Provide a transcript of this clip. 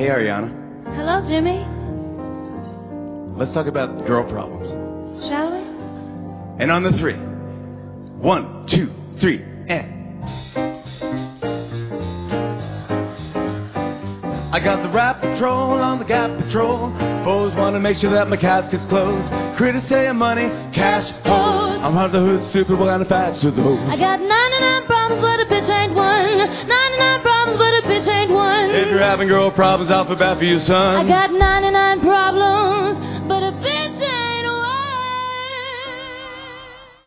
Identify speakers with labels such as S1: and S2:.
S1: Hey, Ariana.
S2: Hello, Jimmy.
S1: Let's talk about girl problems.
S2: Shall we?
S1: And on the 3. 1, 2, 3, and... I got the rap patrol on the Gap Patrol. Foes want to make sure that my casket's closed. Critics saying money, cash, hoes. I'm hard the hood, stupid, what kind of facts with those?
S2: I got 99 problems, but a bitch ain't one. 99 problems, but a bitch ain't one.
S1: If you're having girl problems, alphabet for you, son.
S2: I got 99 problems.